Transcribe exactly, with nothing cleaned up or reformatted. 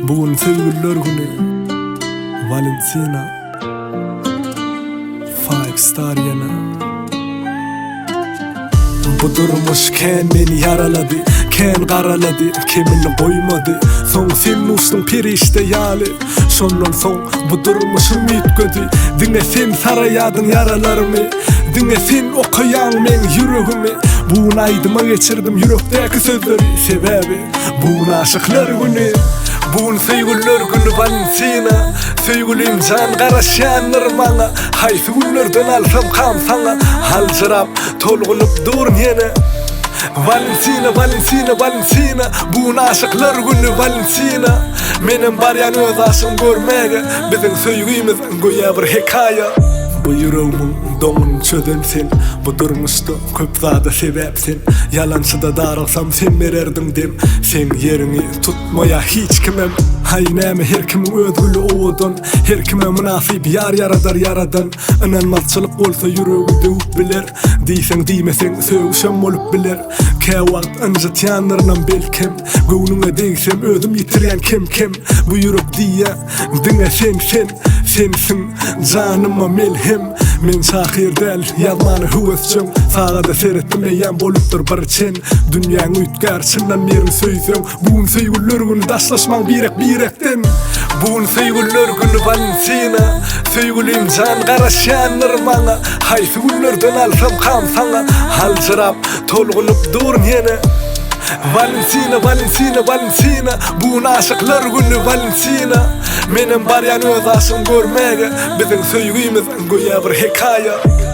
Bugün sevgililer günü. Valentina Five star yana. Bu durmuş ken beni yaraladı, ken karaladı, kiminle koymadı. Son sen uçtun perişte yali. Şondan son bu durmuş ümit gödü. Dinle sen sarayadın yaralarımı, dinle sen okuyan men yüreğimi. Bugün aydıma geçirdim yürekteki sözleri sebebi. Bugün aşıklar günü. Bugün sevgililer günü Valentina. Sevgilim can karaşanır bana. Haysi günlerden alsam kam sana. Halcırap tolgulup durun yine. Valentina, Valentina, Valentina. Bugün aşıklar günü Valentina. Menin bar yan öz aşım görmege. Bizim sevgimiz goya bir hikaya. Bu yüreğimin donun çöden sen. Bu durmuşta köp zada sebepsin. Yalancıda daralsam sen vererdin dem. Sen yerini tutmaya hiç kimem. Hayname her kimin ödülü oğudun. Her kime münasip yar yaradar yaradan. İnanmazçılık olsa yüreği dövüp biler. Deysen deymesen söğüşem olup biler. Kevakt anca tiyanlarından belkem. Göğnüne değsem ödüm yitiriyen kim kim. Bu yürek diye dinle sen sen. Sensin canıma melhem. Men şahir del yazmanı hüvescim. Sağa da seyrettim eyyem boluptur barçen. Dünyanın ütgarçından merin söysem. Bugün sevgililer günü daşlaşman birek birekten. Bugün sevgililer günü Valentina. Sevgilim can karaşanır bana. Haysi günlerden alsam kam sana. Halcırap tolgulup durun yine. Valentina, Valentina, Valentina. Bugün aşıklar günü Valentina. Menin bar yan öz aşım görmege. Bizim sevgimiz goya bir hikaya.